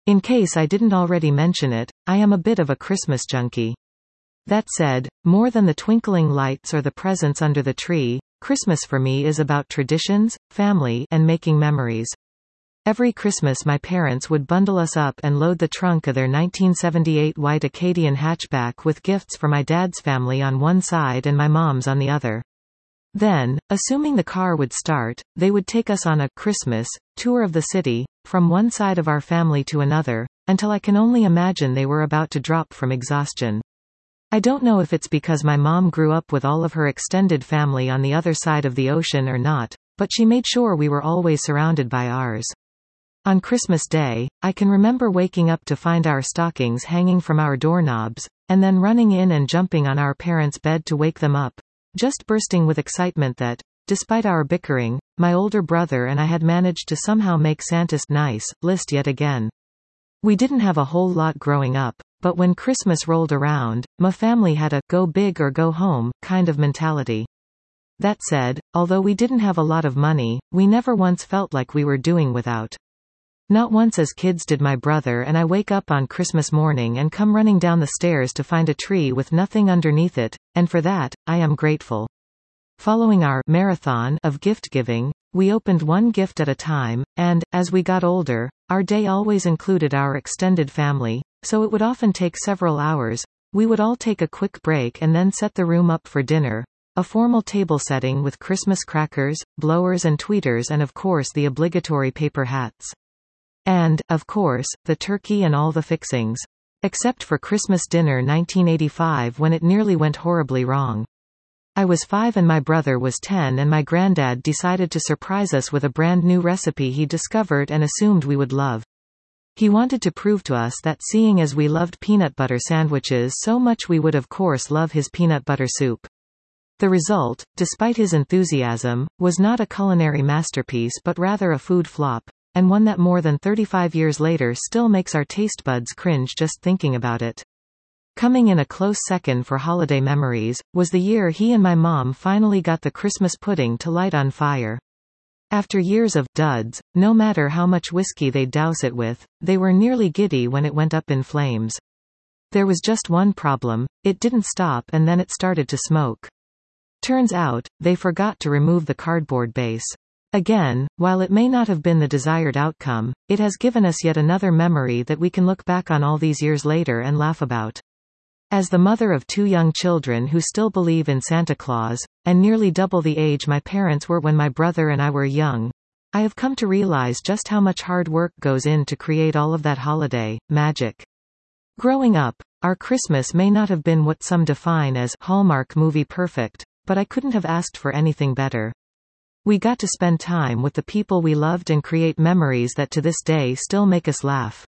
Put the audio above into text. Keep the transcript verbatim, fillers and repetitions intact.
In case I didn't already mention it, I am a bit of a Christmas junkie. That said, more than the twinkling lights or the presents under the tree, Christmas for me is about traditions, family, and making memories. Every Christmas my parents would bundle us up and load the trunk of their nineteen seventy-eight white Acadian hatchback with gifts for my dad's family on one side and my mom's on the other. Then, assuming the car would start, they would take us on a Christmas tour of the city, from one side of our family to another, until I can only imagine they were about to drop from exhaustion. I don't know if it's because my mom grew up with all of her extended family on the other side of the ocean or not, but she made sure we were always surrounded by ours. On Christmas Day, I can remember waking up to find our stockings hanging from our doorknobs, and then running in and jumping on our parents' bed to wake them up, just bursting with excitement that, despite our bickering, my older brother and I had managed to somehow make Santa's nice list yet again. We didn't have a whole lot growing up, but when Christmas rolled around, my family had a go big or go home kind of mentality. That said, although we didn't have a lot of money, we never once felt like we were doing without. Not once as kids did my brother and I wake up on Christmas morning and come running down the stairs to find a tree with nothing underneath it, and for that, I am grateful. Following our marathon of gift giving, we opened one gift at a time, and, as we got older, our day always included our extended family, so it would often take several hours. We would all take a quick break and then set the room up for dinner, a formal table setting with Christmas crackers, blowers and tweeters and of course the obligatory paper hats. And, of course, the turkey and all the fixings. Except for Christmas dinner nineteen eighty-five when it nearly went horribly wrong. I was five and my brother was ten and my granddad decided to surprise us with a brand new recipe he discovered and assumed we would love. He wanted to prove to us that seeing as we loved peanut butter sandwiches so much we would of course love his peanut butter soup. The result, despite his enthusiasm, was not a culinary masterpiece but rather a food flop. And one that more than thirty-five years later still makes our taste buds cringe just thinking about it. Coming in a close second for holiday memories, was the year he and my mom finally got the Christmas pudding to light on fire. After years of duds, no matter how much whiskey they'd douse it with, they were nearly giddy when it went up in flames. There was just one problem, it didn't stop and then it started to smoke. Turns out, they forgot to remove the cardboard base. Again, while it may not have been the desired outcome, it has given us yet another memory that we can look back on all these years later and laugh about. As the mother of two young children who still believe in Santa Claus, and nearly double the age my parents were when my brother and I were young, I have come to realize just how much hard work goes in to create all of that holiday magic. Growing up, our Christmas may not have been what some define as Hallmark movie perfect, but I couldn't have asked for anything better. We got to spend time with the people we loved and create memories that to this day still make us laugh.